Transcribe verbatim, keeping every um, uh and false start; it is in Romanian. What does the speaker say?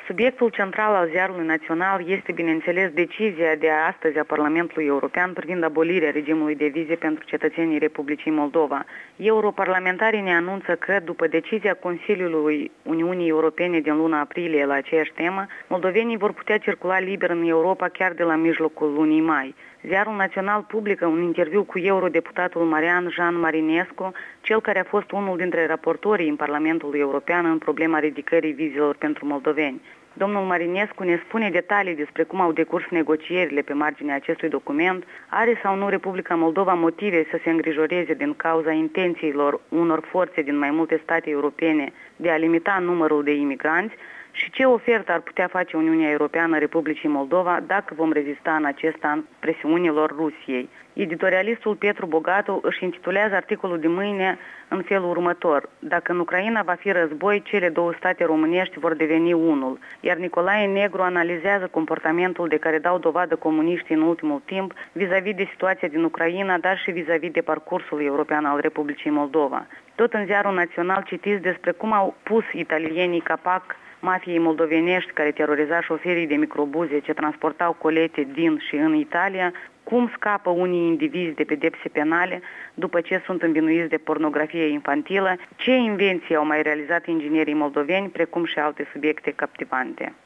Subiectul central al ziarului național este, bineînțeles, decizia de astăzi a Parlamentului European privind abolirea regimului de vize pentru cetățenii Republicii Moldova. Europarlamentarii ne anunță că, după decizia Consiliului Uniunii Europene din luna aprilie la aceeași temă, moldovenii vor putea circula liber în Europa chiar de la mijlocul lunii mai. Ziarul național publică un interviu cu eurodeputatul Marian Jean Marinescu, cel care a fost unul dintre raportorii în Parlamentul European în problema ridicării vizelor pentru moldoveni. Domnul Marinescu ne spune detalii despre cum au decurs negocierile pe marginea acestui document, are sau nu Republica Moldova motive să se îngrijoreze din cauza intențiilor unor forțe din mai multe state europene de a limita numărul de imigranți și ce ofertă ar putea face Uniunea Europeană Republicii Moldova dacă vom rezista în acest an presiunilor Rusiei. Editorialistul Petru Bogatu își intitulează articolul de mâine în felul următor: Dacă în Ucraina va fi război, cele două state românești vor deveni unul. Iar Nicolae Negru analizează comportamentul de care dau dovadă comuniștii în ultimul timp vis-a-vis de situația din Ucraina, dar și vis-a-vis de parcursul european al Republicii Moldova. Tot în ziarul național citiți despre cum au pus italienii capac mafiei moldovenești care teroriza șoferii de microbuze ce transportau colete din și în Italia, cum scapă unii indivizi de pedepse penale după ce sunt învinuiți de pornografie infantilă, ce invenții au mai realizat inginerii moldoveni, precum și alte subiecte captivante.